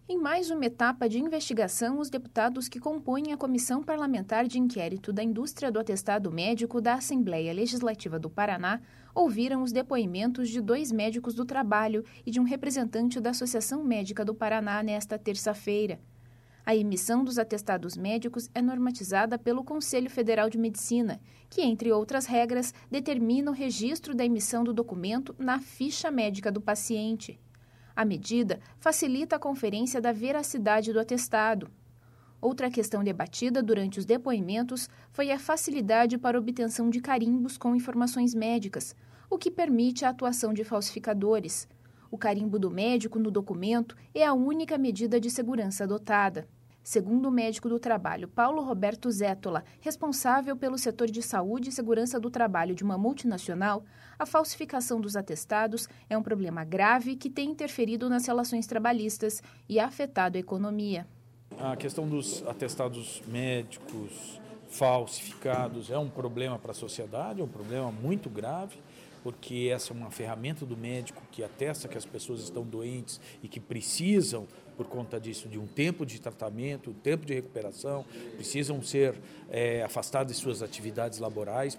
Em mais uma etapa de investigação, os deputados que compõem a Comissão Parlamentar de Inquérito da Indústria do Atestado Médico da Assembleia Legislativa do Paraná ouviram os depoimentos de 2 médicos do trabalho e de um representante da Associação Médica do Paraná nesta terça-feira. A emissão dos atestados médicos é normatizada pelo Conselho Federal de Medicina, que, entre outras regras, determina o registro da emissão do documento na ficha médica do paciente. A medida facilita a conferência da veracidade do atestado. Outra questão debatida durante os depoimentos foi a facilidade para obtenção de carimbos com informações médicas, o que permite a atuação de falsificadores. O carimbo do médico no documento é a única medida de segurança adotada. Segundo o médico do trabalho Paulo Roberto Zétola, responsável pelo setor de saúde e segurança do trabalho de uma multinacional, a falsificação dos atestados é um problema grave que tem interferido nas relações trabalhistas e afetado a economia. A questão dos atestados médicos falsificados é um problema para a sociedade, é um problema muito grave, porque essa é uma ferramenta do médico que atesta que as pessoas estão doentes e que precisam, por conta disso, de um tempo de tratamento, um tempo de recuperação, precisam ser afastadas de suas atividades laborais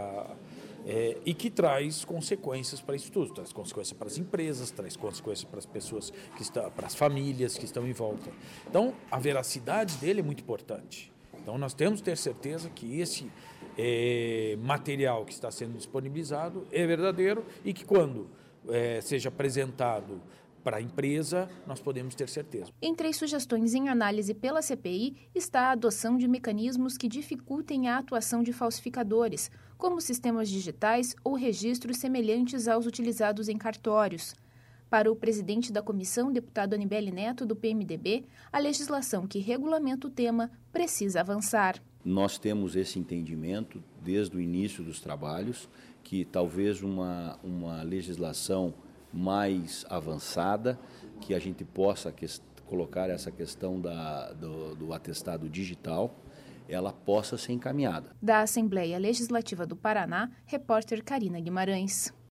e que traz consequências para isso tudo, traz consequências para as empresas, traz consequências para as pessoas, para as famílias que estão em volta. Então, a veracidade dele é muito importante. Então, nós temos que ter certeza que esse material que está sendo disponibilizado é verdadeiro e que quando seja apresentado para a empresa, nós podemos ter certeza. Entre as sugestões em análise pela CPI está a adoção de mecanismos que dificultem a atuação de falsificadores, como sistemas digitais ou registros semelhantes aos utilizados em cartórios. Para o presidente da comissão, deputado Anibele Neto, do PMDB, a legislação que regulamenta o tema precisa avançar. Nós temos esse entendimento desde o início dos trabalhos, que talvez uma legislação mais avançada, que a gente possa colocar essa questão do atestado digital, ela possa ser encaminhada. Da Assembleia Legislativa do Paraná, repórter Carina Guimarães.